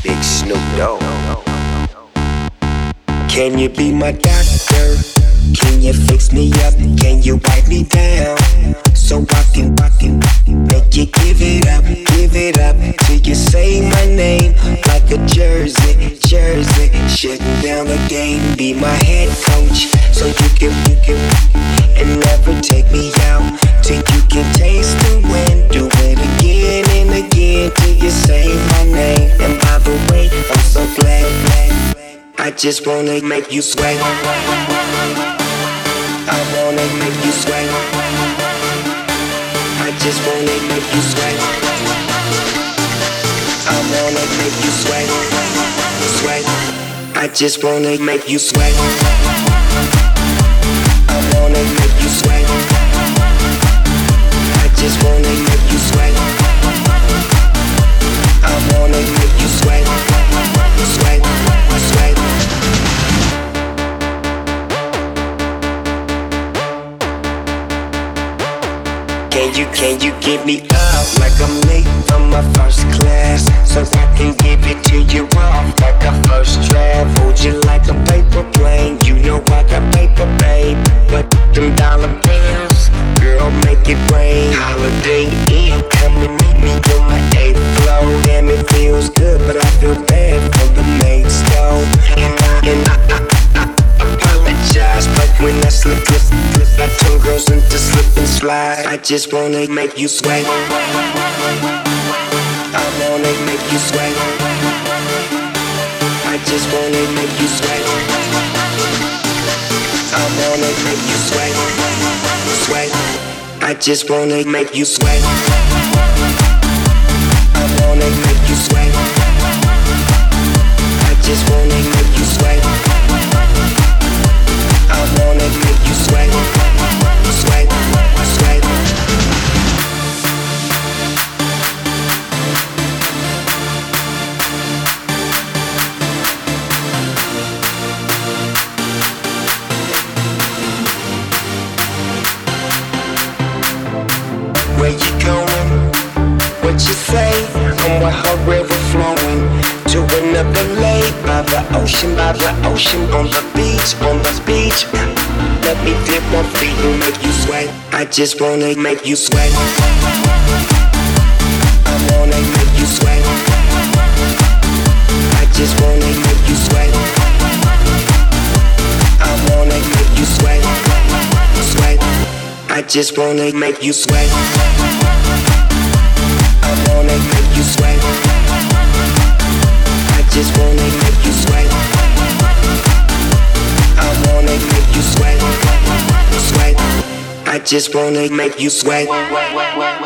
Big Snoop Dogg. Can you be my doctor? Can you fix me up? Can you wipe me down? So I can make you give it up till you say my name like a jersey. Shutting down the game, be my head coach, so you can and never take me out till you can taste the wind. Do it again and again till you say my name. And by the way, I'm so glad. I just wanna make you sweat. I wanna make you sweat. I just wanna make you sweat. I wanna make you sweat. I just wanna make you sweat. I wanna make you sweat. I just wanna make you sweat. I wanna make you sweat. Sweat. Can you give me up like I'm late from my first class, so I can give it to you off like a first draft? Hold you like a paper plane, you know I got paper, babe. But them dollar bills, girl, make it rain. Holiday Inn, come and meet me on my 8th floor. Damn, it feels good, but I feel bad for the maids, though. And I apologize, but when I slip, I turn girls into slip and slide. I just wanna make you sweat. I wanna make you sweat. I just wanna make you sweat. I wanna make you sweat. I just wanna make you sweat. I wanna make you sweat. I just wanna make you sweat. I wanna make you sweat. Where you going? What you say? I'm with her river flowing to another lake by the ocean, on the beach. Let me dip my feet and make you sweat. I just wanna make you sweat. I wanna make you sweat. I just wanna make you sweat. I wanna make you sweat. I just wanna make you sweat. I wanna make you sweat. I just wanna make you sweat. I wanna make you sweat. I just wanna make you sweat.